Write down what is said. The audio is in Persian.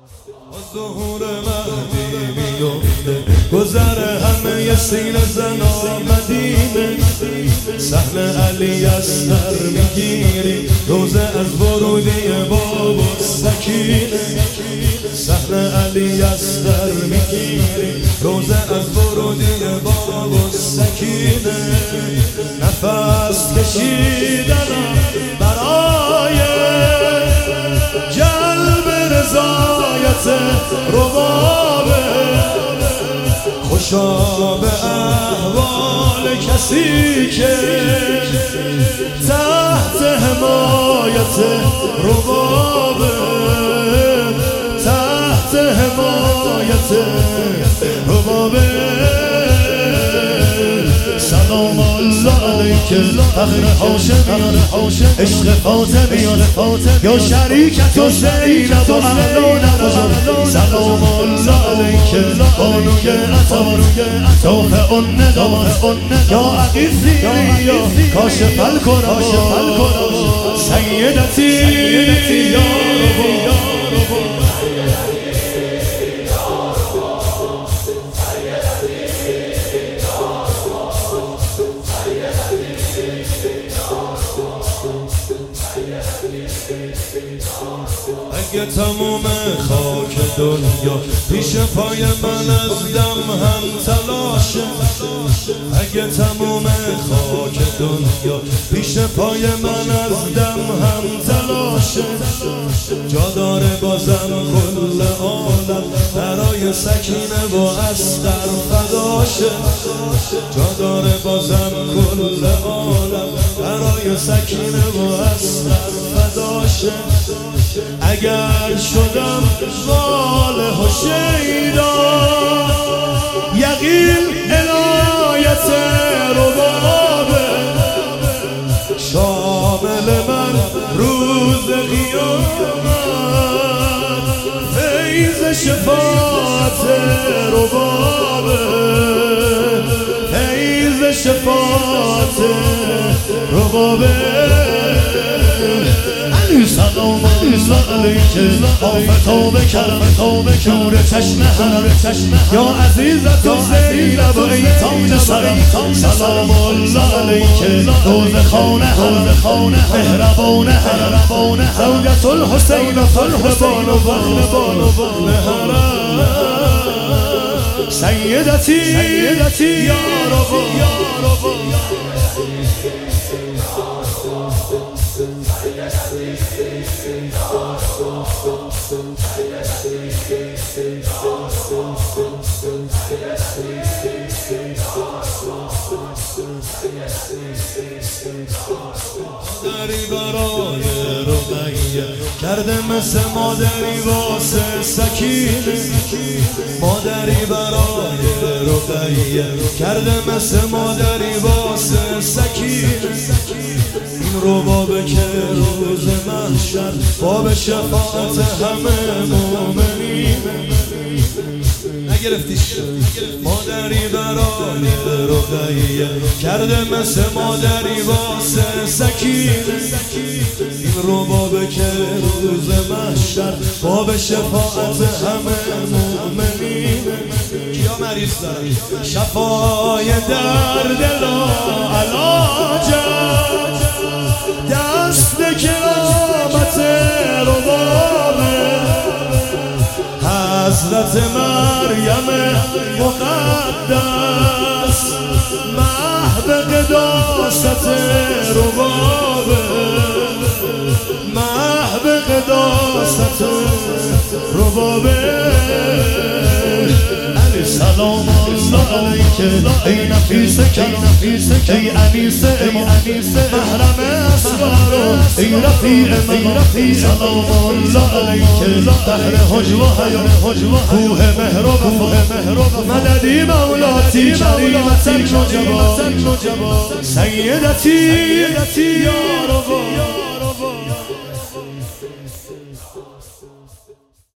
ظهور مهدی میفته گذر همه سین زنا مدینه صحن علی اصغر میگیری روزه از ورودی باب و سکینه صحن علی اصغر میگیری روزه از ورودی باب و سکینه نفس کشیدنم برای جلب رضایت ربابه خوشا به احوال کسی که تحت حمایت ربابه تحت حمایت ربابه سلام الله علیک فخر هاشمی عشق فاطمیان یا شریکت و زینب و اهلان بزرگ سلام الله علیک بانوی عطا دافع الندامت یا عقیل زیری یا کاشف الکرما سیدتی یا ربا اگه تموم خاک دنیا پیش پای من از دم هم تلاشه اگه تموم خاک دنیا پیش پای من از دم هم تلاشه جا داره بازم کل عالم برای سکینه و اصغر فداشه جا داره بازم کل عالم برای سکینه و اصغر فداشه اگر شدم وال حشیدا یقین عنایت ربابه شامل من روز قیامت فیض شفاعت ربابه فیض شفاعت ربابه سلام الله علیک آفتاب کرم نور چشم یا عزیزت و زینب و ای تاج سرم سلام الله علیک روز خانه مهربان زوجة الحسین فخر بانوان حرم سیدتی یا ربا مادری برای رقیه کرده مثل مادری واسه سکینه مادری برای رقیه کرده مثل مادری واسه سکینه این ربابه که روز محشر باب شفاعت همه مومنین نگرفتیش مادری برای رقیه کرده مثل مادری واسه سکینه این ربابه که روز محشر باب شفاعت همه مومنین کیا مریض دارن شفای درد لا علاجه دست کرامت ربابه حضرت مریم مقدس محو قداست ربابه محو قداست ربابه سلام الله علیک ای نفیس ای انیس محرم اسرار ای رفیع من سلام الله علیک بحر حجوه کوه مهرب مددی مولاتی کریمتی نجبا سیدتی یا ربا